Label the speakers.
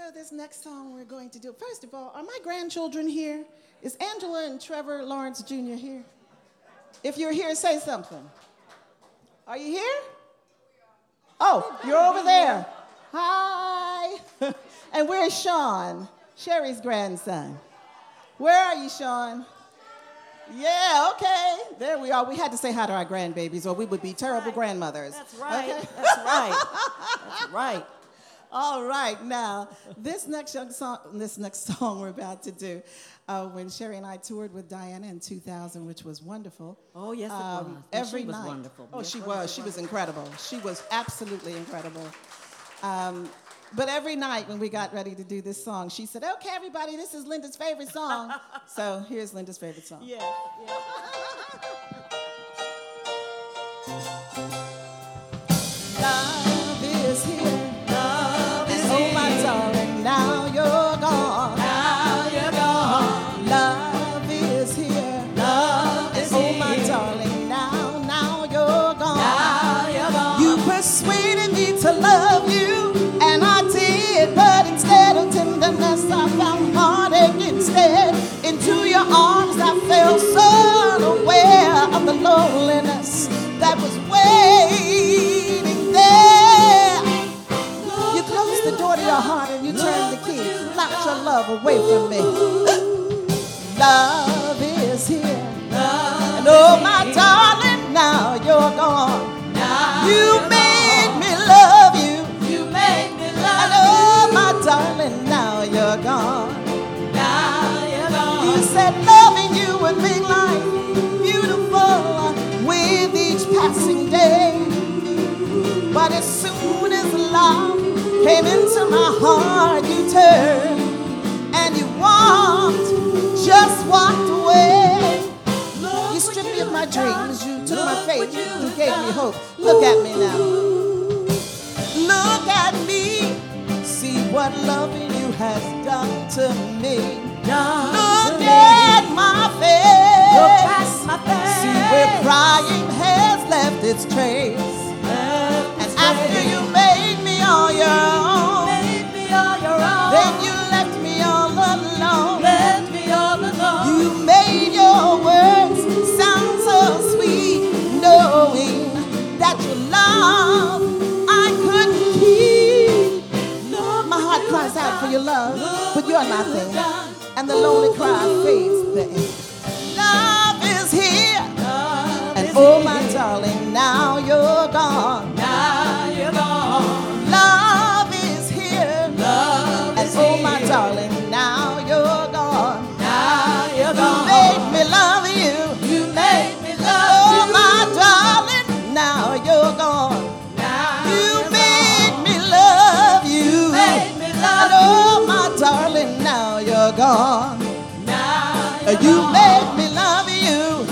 Speaker 1: this next song we're going to do, first of all, are my grandchildren here? Is Angela and Trevor Lawrence Jr. here? If you're here, say something. Are you here? Oh, you're over there. Hi. And where's Sean, Sherry's grandson? Where are you, Sean? Yeah, okay. There we are. We had to say hi to our grandbabies or we would be terrible grandmothers.
Speaker 2: That's right.
Speaker 1: Okay?
Speaker 2: That's right. That's right.
Speaker 1: All right, now, this next song we're about to do, when Sherry and I toured with Diana in 2000, which was wonderful.
Speaker 2: Oh, yes, it was.
Speaker 1: Every
Speaker 2: she was
Speaker 1: night.
Speaker 2: wonderful.
Speaker 1: Oh,
Speaker 2: yes,
Speaker 1: she was. She was incredible. She was absolutely incredible. But every night when we got ready to do this song, she said, okay, everybody, this is Linda's favorite song. So here's Linda's favorite song.
Speaker 2: Yeah,
Speaker 1: Love is here. Oh, my darling, now you're gone.
Speaker 2: Now you're gone.
Speaker 1: Love is here.
Speaker 2: Love is
Speaker 1: Oh, my
Speaker 2: here.
Speaker 1: darling, now you're gone.
Speaker 2: Now you're gone.
Speaker 1: You persuaded me to love you, and I did, but instead of tenderness, I found heartache instead. Into your arms, I felt so unaware of the loneliness that was waiting there. You closed the door to your heart and you turned the key, locked your love away from me. Love is here. And oh, my darling, now you're gone.
Speaker 2: Now
Speaker 1: You
Speaker 2: you're
Speaker 1: made
Speaker 2: gone.
Speaker 1: me love you.
Speaker 2: You made me
Speaker 1: And
Speaker 2: love
Speaker 1: oh, my darling, now you're gone.
Speaker 2: you. Now you're gone.
Speaker 1: You said loving you would make life beautiful with each passing day. But as soon as love came into my heart, you turned and you just walked away. You stripped me of my dreams, you took my faith, you gave me hope. Look at me now. Look at me, see what loving you has done to me. Look at my face.
Speaker 2: Look past my face.
Speaker 1: See where crying has left its trace. And after you made me all your own,
Speaker 2: Made me all your own.
Speaker 1: then you left me all alone.
Speaker 2: Left me all alone.
Speaker 1: You made your words sound so sweet, knowing that your love I couldn't keep. My heart cries out for your love, but you're not there. And the lonely cry fades there. Love is here. And oh, my darling, now you're gone.
Speaker 2: Now you're gone.
Speaker 1: Love is here.
Speaker 2: Love
Speaker 1: And
Speaker 2: is
Speaker 1: oh, my
Speaker 2: here.
Speaker 1: darling, now you're gone.
Speaker 2: Now you're
Speaker 1: You
Speaker 2: gone.
Speaker 1: made me love you.
Speaker 2: You made me
Speaker 1: Oh,
Speaker 2: love you.
Speaker 1: my darling, now you're gone.
Speaker 2: Now
Speaker 1: You
Speaker 2: you're
Speaker 1: made
Speaker 2: gone.
Speaker 1: me love you.
Speaker 2: Made me
Speaker 1: And
Speaker 2: love
Speaker 1: oh, my darling, now you're gone.
Speaker 2: you. Now
Speaker 1: You
Speaker 2: you're gone.
Speaker 1: made me love you.